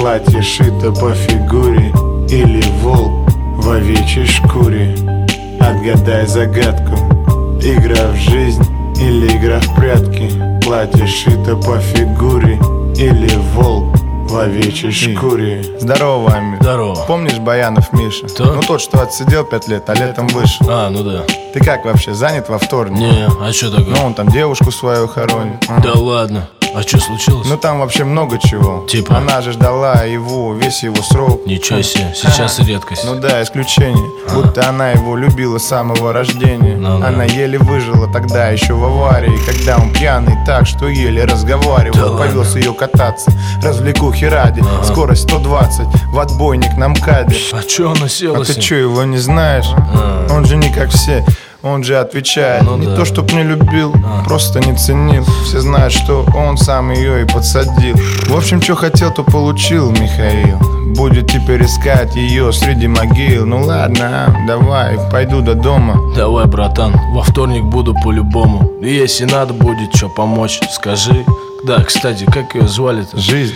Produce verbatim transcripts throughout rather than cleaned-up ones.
Платье шито по фигуре или волк в овечьей шкуре. Отгадай загадку. Игра в жизнь или игра в прятки. Платье шито по фигуре или волк в овечьей шкуре. Здорово, Амир. Здорово. Помнишь Баянов Миша? Кто? Ну тот, что отсидел пять лет, а летом вышел. А, ну да. Ты как вообще, занят во вторник? Не, а что такое? Ну он там девушку свою хоронит. Да ладно. А что случилось? Ну там вообще много чего. Типа? Она же ждала его, весь его срок. Ничего себе, сейчас редкость. Ну да, исключение. Будто она его любила с самого рождения. Ну да. Она еле выжила тогда еще в аварии, когда он пьяный так, что еле разговаривал. Да Повез ее кататься, развлекухи ради. Ага. Скорость сто двадцать, в отбойник на МКАДе. А чё она села А с ты ним? чё, его не знаешь? А. Он же не как все. Он же отвечает, Ну не да. то чтоб не любил, А. просто не ценил. Все знают, что он сам ее и подсадил. В общем, что хотел, то получил Михаил. Будет теперь искать ее среди могил. Ну ладно, а, давай, пойду до дома. Давай, братан, во вторник буду по-любому. И если надо будет что помочь, скажи. Да, кстати, как ее звали-то? Жизнь.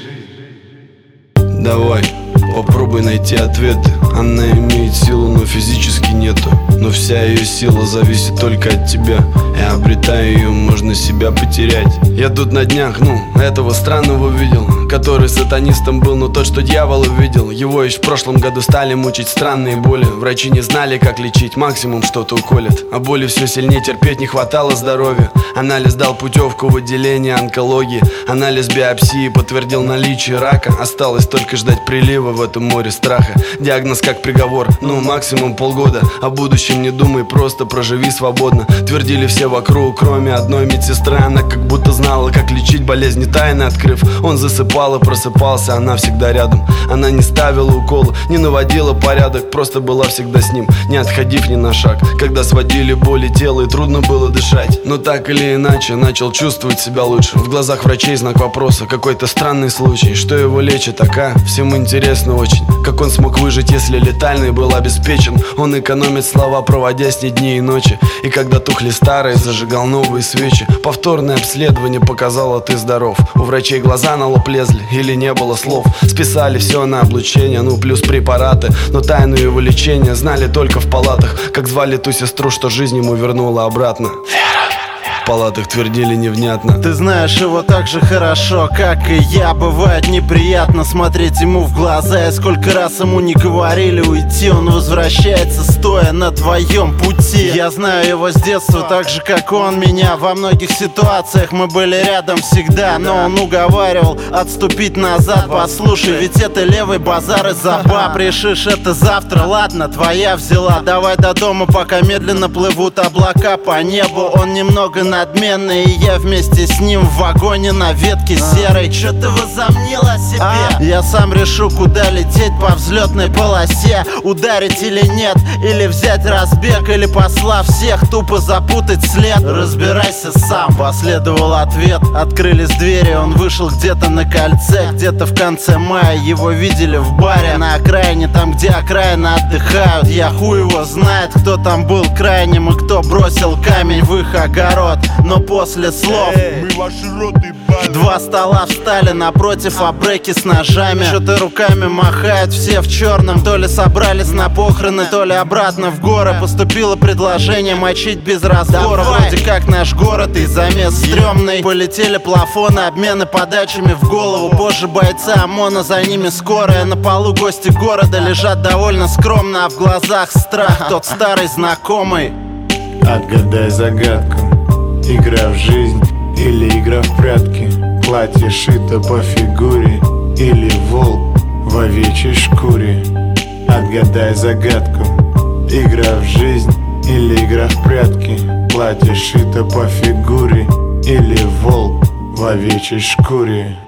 Давай, попробуй найти ответы. Она имеет силу, но физически нету. Но вся ее сила зависит только от тебя. И обретая ее, можно себя потерять. Я тут на днях, ну, этого странного видел, который сатанистом был, но тот, что дьявола видел. Его еще в прошлом году стали мучить странные боли. Врачи не знали, как лечить, максимум что-то уколят. А боли все сильнее, терпеть не хватало здоровья. Анализ дал путевку в отделение онкологии. Анализ биопсии подтвердил наличие рака. Осталось только ждать прилива в этом море страха. Диагноз как приговор, ну максимум полгода. О будущем не думай, просто проживи свободно. Твердили все вокруг, кроме одной медсестры. Она как будто знала, как лечить болезни, тайны открыв. Он засыпал и просыпался, она всегда рядом. Она не ставила уколы, не наводила порядок, просто была всегда с ним, не отходив ни на шаг. Когда сводили боли тела и трудно было дышать. Но так или иначе начал чувствовать себя лучше. В глазах врачей знак вопроса, какой-то странный случай. Что его лечит, ака? Всем интересно очень. Как он смог выжить, если летальный был обеспечен? Он экономит слова, проводя с ней дни и ночи. И когда тухли старые, зажигал новые свечи. Повторное обследование показало, ты здоров. У врачей глаза на лоб лезли, или не было слов. Списали все на облучение, ну плюс препараты. Но тайну его лечения знали только в палатах. Как звали ту сестру, что жизнь ему вернула обратно. В палатах твердили невнятно. Ты знаешь его так же хорошо, как и я. Бывает неприятно смотреть ему в глаза. И сколько раз ему не говорили уйти, он возвращается, стоя на твоем пути. Я знаю его с детства, так же как он меня. Во многих ситуациях мы были рядом всегда. Но он уговаривал отступить назад. Послушай, ведь это левый базар из-за баб. Решишь это завтра, ладно, твоя взяла. Давай до дома, пока медленно плывут облака по небу. Он немного надменный, и я вместе с ним в вагоне на ветке серой. Чё ты возомнил о себе? А? Я сам решу, куда лететь по взлетной полосе. Ударить или нет, или взять разбег, или послав всех тупо запутать след. Разбирайся сам, последовал ответ. Открылись двери, он вышел где-то на кольце. Где-то в конце мая его видели в баре на окраине, там где окраины отдыхают. Я хуй его знает, кто там был крайним и кто бросил камень в их огород. Но после слов два стола встали напротив, а бреки с ножами. Что-то руками махают, все в черном. То ли собрались на похороны, то ли обратно в горы. Поступило предложение мочить без разбора. Вроде как наш город и замес стрёмный. Полетели плафоны, обмены подачами в голову. Позже бойцы ОМОНа, за ними скорая. На полу гости города лежат довольно скромно, а в глазах страх, тот старый знакомый. Отгадай загадку. Игра в жизнь или игра в прятки. Платье шито по фигуре или волк в овечьей шкуре. Отгадай загадку. Игра в жизнь или игра в прятки. Платье шито по фигуре или волк в овечьей шкуре.